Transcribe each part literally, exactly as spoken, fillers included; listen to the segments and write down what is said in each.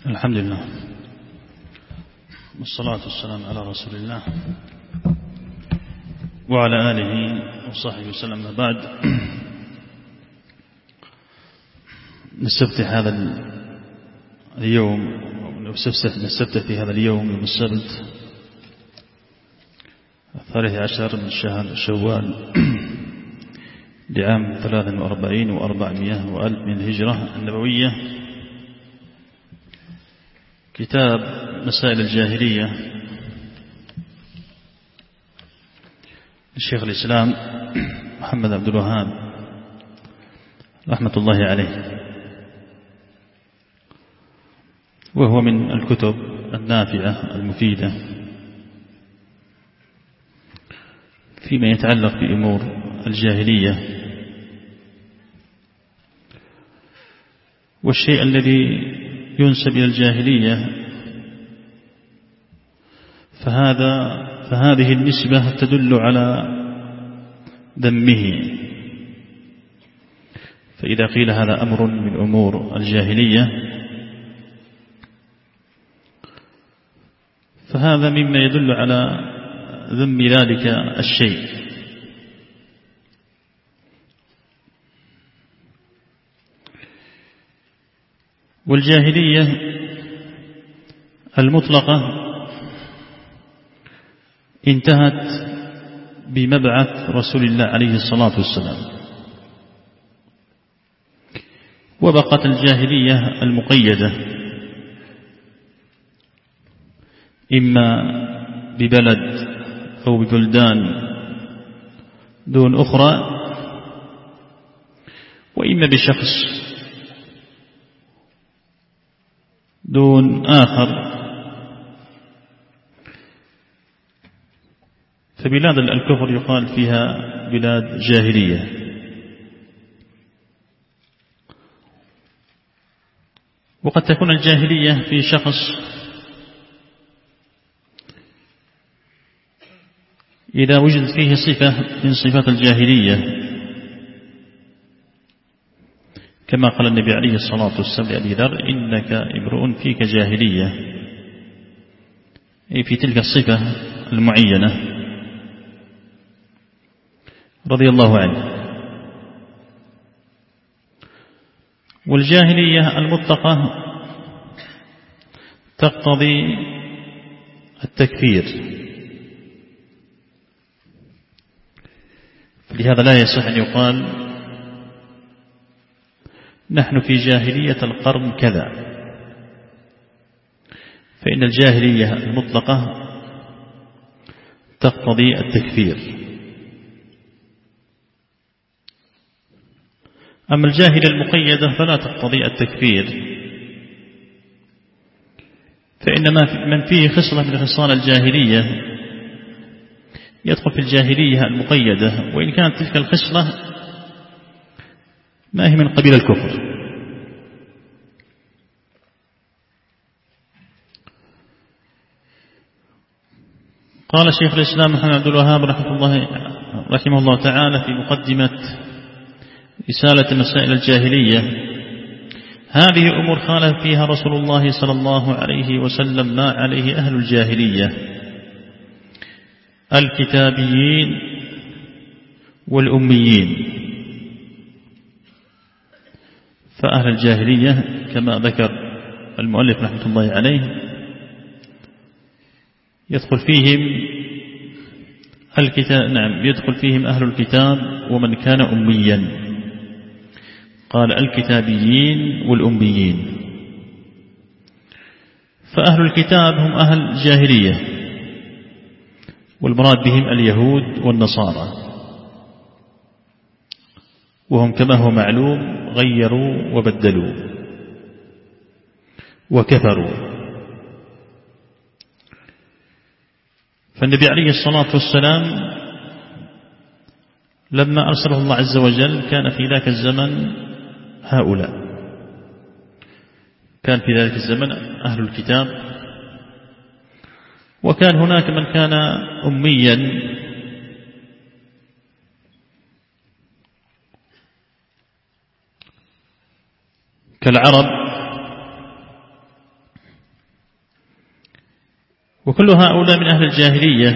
الحمد لله والصلاة والسلام على رسول الله وعلى آله وصحبه وسلم. بعد نستفتح هذا اليوم نستفتح في هذا اليوم يوم السبت الثالث عشر من شهر شوال لعام ثلاث وأربعين وأربعمائة وألف من الهجرة النبوية، كتاب مسائل الجاهلية الشيخ الإسلام محمد عبد الوهاب رحمة الله عليه، وهو من الكتب النافعة المفيدة فيما يتعلق بأمور الجاهلية، والشيء الذي ينسب إلى الجاهلية فهذا فهذه النسبة تدل على ذمه. فإذا قيل هذا أمر من أمور الجاهلية فهذا مما يدل على ذم ذلك الشيء. والجاهلية المطلقة انتهت بمبعث رسول الله عليه الصلاة والسلام، وبقت الجاهلية المقيدة إما ببلد أو ببلدان دون أخرى، وإما بشخص دون آخر. فبلاد الكفر يقال فيها بلاد جاهلية، وقد تكون الجاهلية في شخص إذا وجدت فيه صفة من صفات الجاهلية، كما قال النبي عليه الصلاة والسلام لأبي ذر: إنك امرؤ فيك جاهلية، أي في تلك الصفة المعينة، رضي الله عنه. والجاهلية المطلقة تقتضي التكفير، لهذا لا يصح أن يقال نحن في جاهلية القرن كذا، فإن الجاهلية المطلقة تقتضي التكفير. أما الجاهلية المقيدة فلا تقتضي التكفير، فإن من فيه خصلة من خصال الجاهلية يدخل في الجاهلية المقيدة، وإن كانت تلك الخصلة ما هي من قبيل الكفر. قال شيخ الإسلام محمد عبد الوهاب رحمه الله رحمه الله تعالى في مقدمة رسالة مسائل الجاهلية: هذه أمور خالف فيها رسول الله صلى الله عليه وسلم ما عليه أهل الجاهلية، الكتابيين والأميين. فأهل الجاهلية كما ذكر المؤلف رحمة الله عليه يدخل فيهم الكتاب، نعم يدخل فيهم أهل الكتاب ومن كان أميا، قال الكتابيين والأميين. فأهل الكتاب هم أهل الجاهلية، والمراد بهم اليهود والنصارى، وهم كما هو معلوم غيروا وبدلوا وكفروا. فالنبي عليه الصلاة والسلام لما أرسله الله عز وجل كان في ذاك الزمن هؤلاء، كان في ذلك الزمن أهل الكتاب، وكان هناك من كان أميا كالعرب وكل هؤلاء من أهل الجاهلية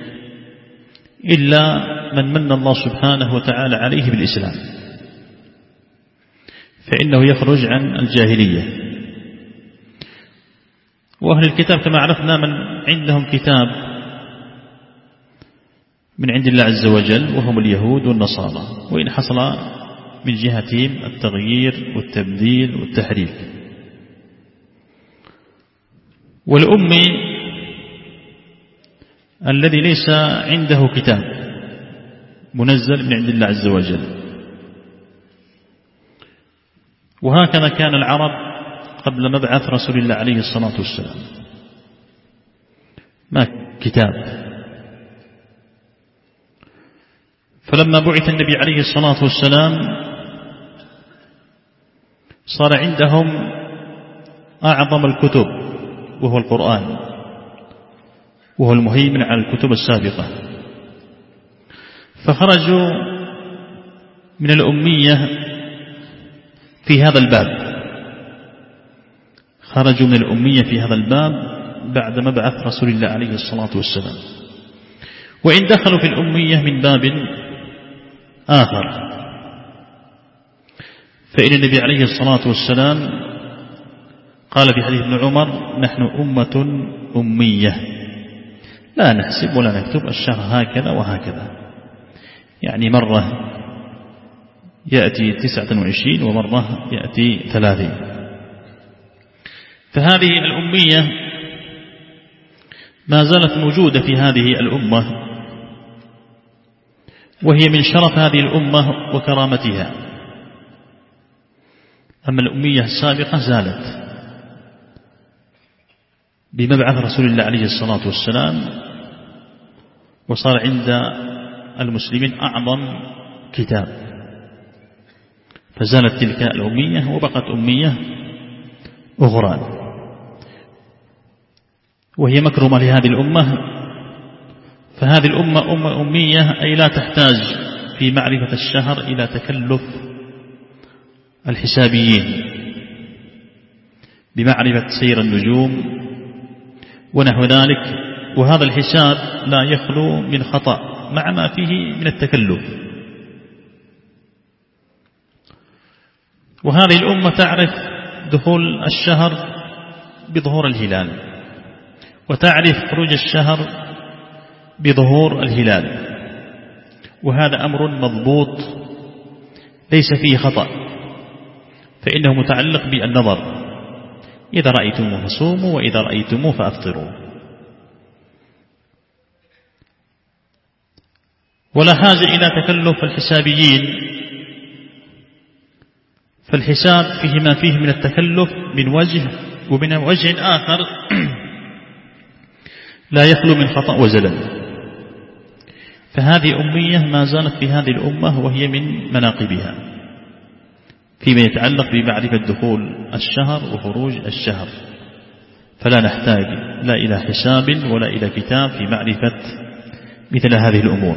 إلا من من الله سبحانه وتعالى عليه بالإسلام، فإنه يخرج عن الجاهلية. وأهل الكتاب كما عرفنا من عندهم كتاب من عند الله عز وجل وهم اليهود والنصارى، وإن حصل من جهتهم التغيير والتبديل والتحريف. والأمي الذي ليس عنده كتاب منزل من عند الله عز وجل. وهكذا كان العرب قبل مبعث رسول الله عليه الصلاة والسلام، ما كتاب. فلما بعث النبي عليه الصلاة والسلام صار عندهم أعظم الكتب وهو القرآن، وهو المهيمن على الكتب السابقة. فخرجوا من الأمية في هذا الباب، خرجوا من الأمية في هذا الباب بعد مبعث رسول الله عليه الصلاة والسلام. وإن دخلوا في الأمية من باب آخر، فإن النبي عليه الصلاة والسلام قال في حديث ابن عمر: نحن أمة أمية لا نحسب ولا نكتب، الشهر هكذا وهكذا، يعني مرة يأتي تسعة وعشرين ومرة يأتي ثلاثين. فهذه الأمية ما زالت موجودة في هذه الأمة، وهي من شرف هذه الأمة وكرامتها. أما الأمية السابقة زالت بمبعث رسول الله عليه الصلاة والسلام، وصار عند المسلمين أعظم كتاب، فزالت تلك الأمية وبقت أمية أخرى، وهي مكرمة لهذه الأمة. فهذه الأمة أمة أمية، أي لا تحتاج في معرفة الشهر إلى تكلف الحسابيين بمعرفة سير النجوم ونحو ذلك، وهذا الحساب لا يخلو من خطأ مع ما فيه من التكلف. وهذه الأمة تعرف دخول الشهر بظهور الهلال، وتعرف خروج الشهر بظهور الهلال، وهذا أمر مضبوط ليس فيه خطأ، فإنه متعلق بالنظر: إذا رأيتموه فصوموا وإذا رأيتموه فأفطروا. ولا حاجة إلى تكلف الحسابيين، فالحساب فيه ما فيه من التكلف من وجه، ومن وجه آخر لا يخلو من خطأ وزلل. فهذه أمية ما زالت في هذه الأمة، وهي من مناقبها فيما يتعلق بمعرفة دخول الشهر وخروج الشهر، فلا نحتاج لا إلى حساب ولا إلى كتاب في معرفة مثل هذه الأمور.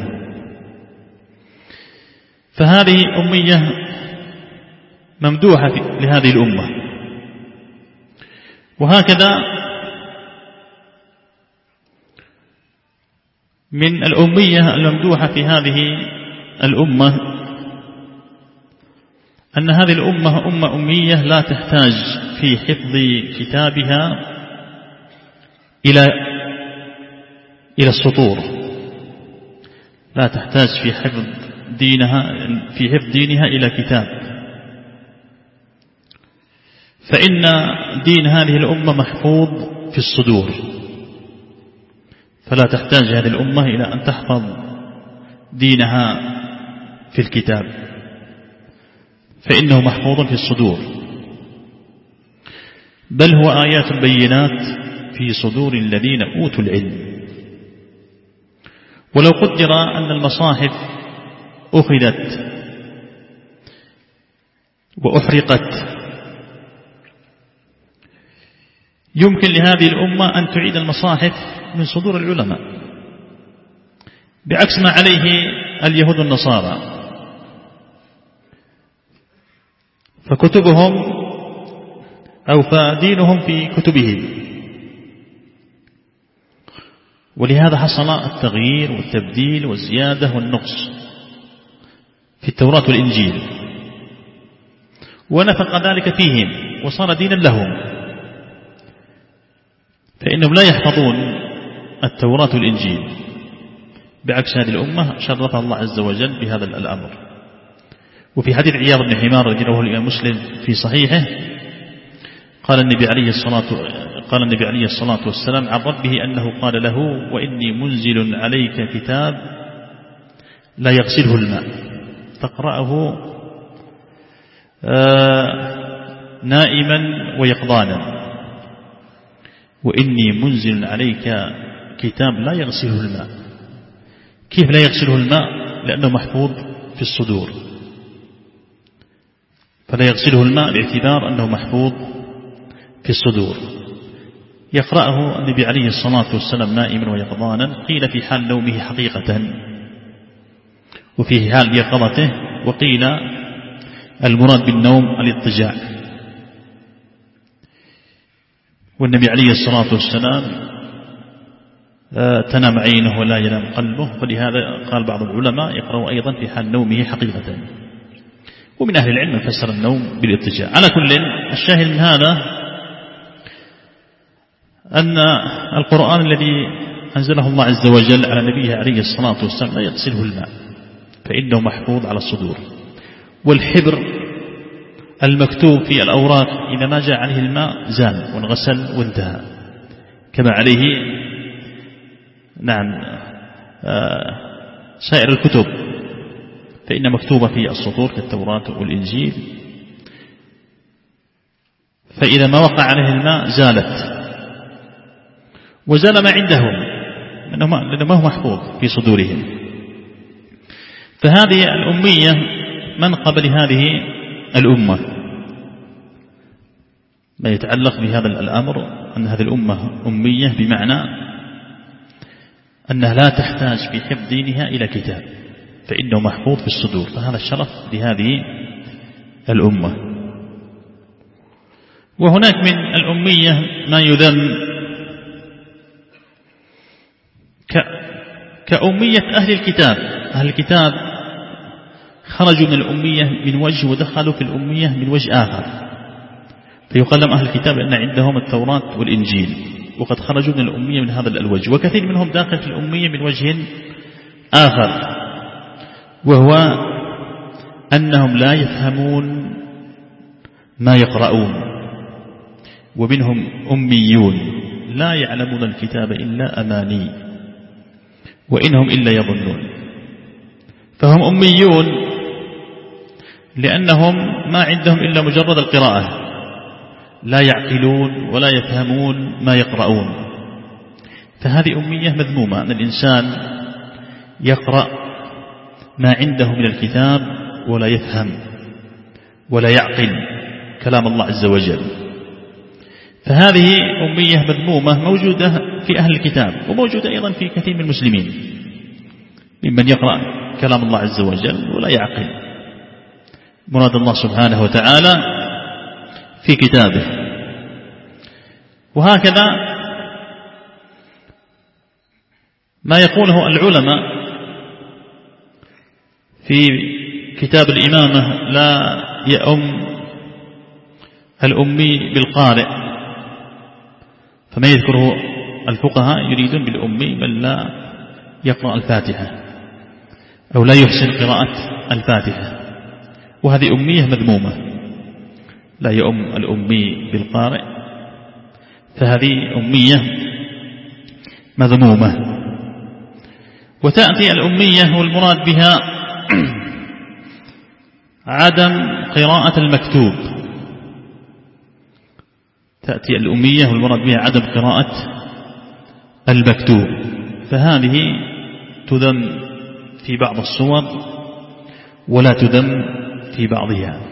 فهذه أمية ممدوحة لهذه الأمة. وهكذا من الأمية الممدوحة في هذه الأمة أن هذه الأمة أمة أمية لا تحتاج في حفظ كتابها إلى إلى السطور، لا تحتاج في حفظ دينها في حفظ دينها إلى كتاب، فإن دين هذه الأمة محفوظ في الصدور، فلا تحتاج هذه الأمة إلى أن تحفظ دينها في الكتاب، فإنه محفوظ في الصدور، بل هو آيات بينات في صدور الذين أوتوا العلم. ولو قدر أن المصاحف أخذت وأحرقت، يمكن لهذه الأمة أن تعيد المصاحف من صدور العلماء، بعكس ما عليه اليهود والنصارى، فكتبهم أو فدينهم في كتبهم، ولهذا حصل التغيير والتبديل والزيادة والنقص في التوراة والإنجيل، ونفق ذلك فيهم وصار دينا لهم، فإنهم لا يحفظون التوراة والإنجيل، بعكس هذه الأمة شرفها الله عز وجل بهذا الأمر. وفي حديث عياض بن حمار الذي رواه الإمام مسلم في صحيحه قال النبي عليه الصلاة قال النبي عليه الصلاة والسلام عن ربه أنه قال له: وإني منزل عليك كتاب لا يغسله الماء تقرأه نائما ويقظانا. وإني منزل عليك كتاب لا يغسله الماء. كيف لا يغسله الماء؟ لأنه محفوظ في الصدور، فلا يغسله الماء باعتبار أنه محفوظ في الصدور. يقرأه النبي عليه الصلاة والسلام نائما ويقظانا، قيل في حال نومه حقيقة وفي حال يقظته، وقيل المراد بالنوم الاضطجاع. والنبي عليه الصلاة والسلام تنام عينه ولا ينام قلبه، فلهذا قال بعض العلماء يقرأ أيضا في حال نومه حقيقة. ومن أهل العلم فسر النوم بالاضطجاع. على كل، الشاهد من هذا أن القرآن الذي أنزله الله عز وجل على نبيه عليه الصلاة والسلام لا يغسله الماء، فإنه محفوظ على الصدور. والحبر المكتوب في الأوراق إذا ما جاء عليه الماء زال وانغسل وانتهى، كما عليه نعم سائر الكتب، فإن مكتوبة في السطور كالتوراة والإنجيل، فإذا ما وقع عليه الماء زالت وزال ما عندهم، لأنه ما هو محفوظ في صدورهم. فهذه الأمية منقبة لهذه الأمة. ما يتعلق بهذا الأمر أن هذه الأمة أمية بمعنى أنها لا تحتاج في حفظ دينها إلى كتاب، فإنه محفوظ في الصدور، فهذا الشرف لهذه الأمة. وهناك من الأمية ما يذم كأمية أهل الكتاب. أهل الكتاب خرجوا من الأمية من وجه ودخلوا في الأمية من وجه آخر، فيقال لهم أهل الكتاب لأن عندهم التوراة والإنجيل، وقد خرجوا من الأمية من هذا الوجه. وكثير منهم داخل في الأمية من وجه آخر، وهو أنهم لا يفهمون ما يقرؤون، ومنهم أميون لا يعلمون الكتاب إلا أماني وإنهم إلا يظنون. فهم أميون لأنهم ما عندهم إلا مجرد القراءة، لا يعقلون ولا يفهمون ما يقرؤون. فهذه أمية مذمومة، أن الإنسان يقرأ ما عنده من الكتاب ولا يفهم ولا يعقل كلام الله عز وجل. فهذه أمية مذمومة موجودة في أهل الكتاب، وموجودة أيضا في كثير من المسلمين ممن يقرأ كلام الله عز وجل ولا يعقل مراد الله سبحانه وتعالى في كتابه. وهكذا ما يقوله العلماء في كتاب الإمامة: لا يؤم الأمي بالقارئ. فما يذكره الفقهاء يريدون بالأمي من لا يقرأ الفاتحة أو لا يحسن قراءة الفاتحة، وهذه أمية مذمومة. لا يؤم الأمي بالقارئ، فهذه أمية مذمومة. وتأتي الأمية والمراد بها عدم قراءة المكتوب. تأتي الأمية والمراد بها عدم قراءة المكتوب، فهذه تذم في بعض الصور ولا تذم في بعضها.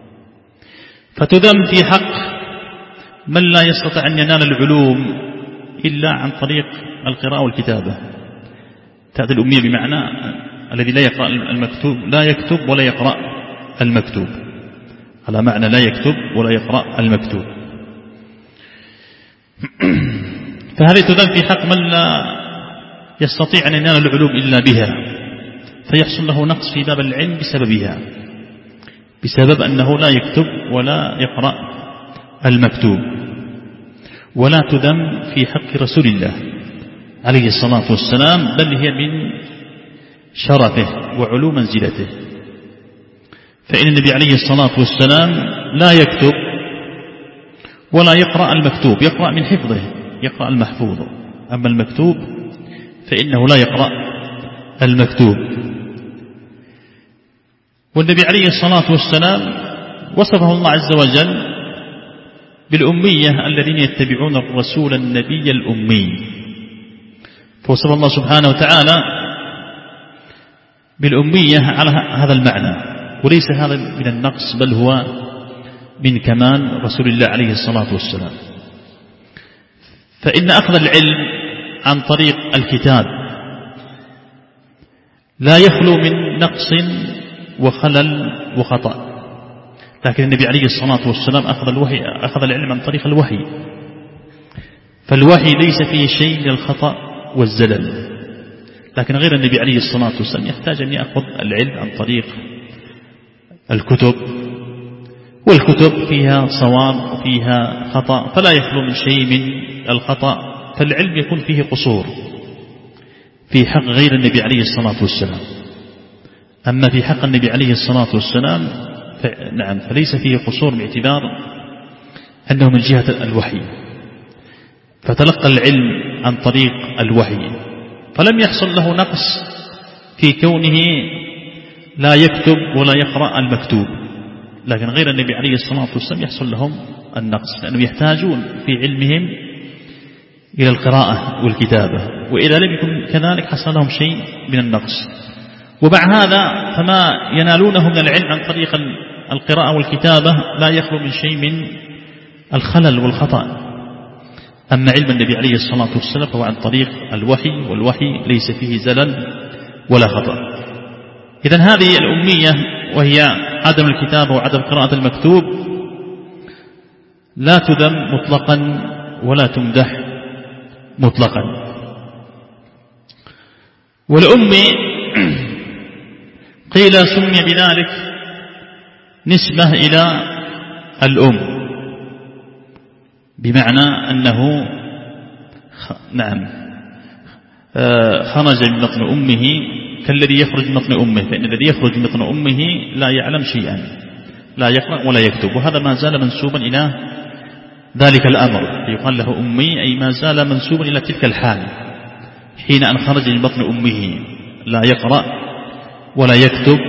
فتذم في حق من لا يستطيع أن ينال العلوم إلا عن طريق القراءة والكتابة. تأتي الأمية بمعنى الذي لا يقرأ المكتوب، لا يكتب ولا يقرأ المكتوب، على معنى لا يكتب ولا يقرأ المكتوب. فهذه تذم في حق من لا يستطيع أن ينال العلوم إلا بها، فيحصل له نقص في باب العلم بسببها، بسبب أنه لا يكتب ولا يقرأ المكتوب. ولا تذم في حق رسول الله عليه الصلاة والسلام، بل هي من شرفه وعلو منزلته. فإن النبي عليه الصلاة والسلام لا يكتب ولا يقرأ المكتوب، يقرأ من حفظه، يقرأ المحفوظ. أما المكتوب فإنه لا يقرأ المكتوب. والنبي عليه الصلاة والسلام وصفه الله عز وجل بالأمية الذين يتبعون الرسول النبي الأمي، فوصف الله سبحانه وتعالى بالأمية على هذا المعنى، وليس هذا من النقص بل هو من كمال رسول الله عليه الصلاة والسلام. فإن أخذ العلم عن طريق الكتاب لا يخلو من نقص وخلل وخطأ، لكن النبي عليه الصلاة والسلام أخذ الوحي أخذ العلم عن طريق الوحي، فالوحي ليس فيه شيء من الخطأ والزلل. لكن غير النبي عليه الصلاة والسلام يحتاج أن يأخذ العلم عن طريق الكتب، والكتب فيها صواب وفيها خطأ، فلا يخلو من شيء من الخطأ، فالعلم يكون فيه قصور في حق غير النبي عليه الصلاة والسلام. أما في حق النبي عليه الصلاة والسلام نعم فليس فيه قصور باعتبار أنه من جهة الوحي، فتلقى العلم عن طريق الوحي، فلم يحصل له نقص في كونه لا يكتب ولا يقرأ المكتوب. لكن غير النبي عليه الصلاة والسلام يحصل لهم النقص، لأنهم يحتاجون في علمهم إلى القراءة والكتابة، وإذا لم يكن كذلك حصل لهم شيء من النقص. ومع هذا فما ينالونه من العلم عن طريق القراءة والكتابة لا يخلو من شيء من الخلل والخطأ. أما علم النبي عليه الصلاة والسلام فهو عن طريق الوحي، والوحي ليس فيه زلل ولا خطأ. إذن هذه الأمية وهي عدم الكتابة وعدم قراءة المكتوب لا تذم مطلقا ولا تمدح مطلقا. والأمي قيل سمي بذلك نسبة إلى الأم، بمعنى أنه نعم خرج من بطن أمه كالذي يخرج من بطن أمه، فإن الذي يخرج من بطن أمه لا يعلم شيئا، لا يقرأ ولا يكتب، وهذا ما زال منسوبا إلى ذلك الأمر، يقال له أمي أي ما زال منسوبا إلى تلك الحال حين أن خرج من بطن أمه لا يقرأ ولا يكتب.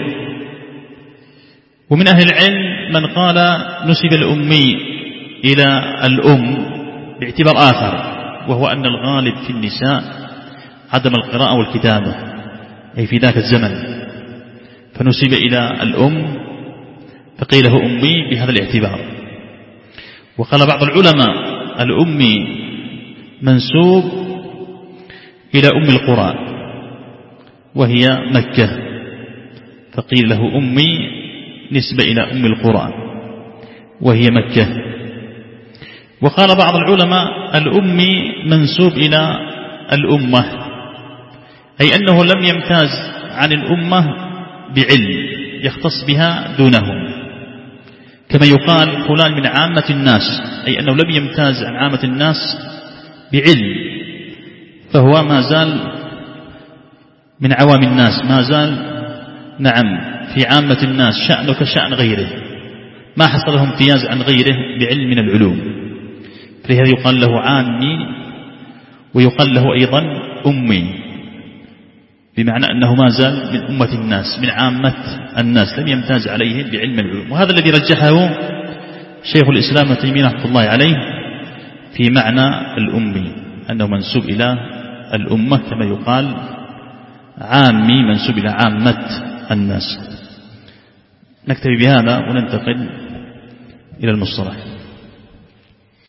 ومن أهل العلم من قال نسب الأمي إلى الأم باعتبار آخر، وهو أن الغالب في النساء عدم القراءة والكتابة أي في ذاك الزمن، فنسب إلى الأم فقيل له أمي بهذا الاعتبار. وقال بعض العلماء الأمي منسوب إلى أم القرى وهي مكة، فقيل له أمي نسبة إلى أم القرى وهي مكة. وقال بعض العلماء الأمي منسوب إلى الأمة، أي أنه لم يمتاز عن الأمة بعلم يختص بها دونهم، كما يقال فلان من عامة الناس، أي أنه لم يمتاز عن عامة الناس بعلم، فهو ما زال من عوام الناس، ما زال نعم في عامة الناس شأنه كشأن غيره، ما حصل له امتياز عن غيره بعلم من العلوم، فلهذا يقال له عامي ويقال له أيضا أمي، بمعنى أنه ما زال من أمة الناس من عامة الناس، لم يمتاز عليهم بعلم العلوم. وهذا الذي رجحه شيخ الإسلام ابن تيمية رحمه الله عليه في معنى الأمي، أنه منسوب إلى الأمة كما يقال عامي منسوب إلى عامة الناس. نكتفي بهذا وننتقل إلى المصطلح.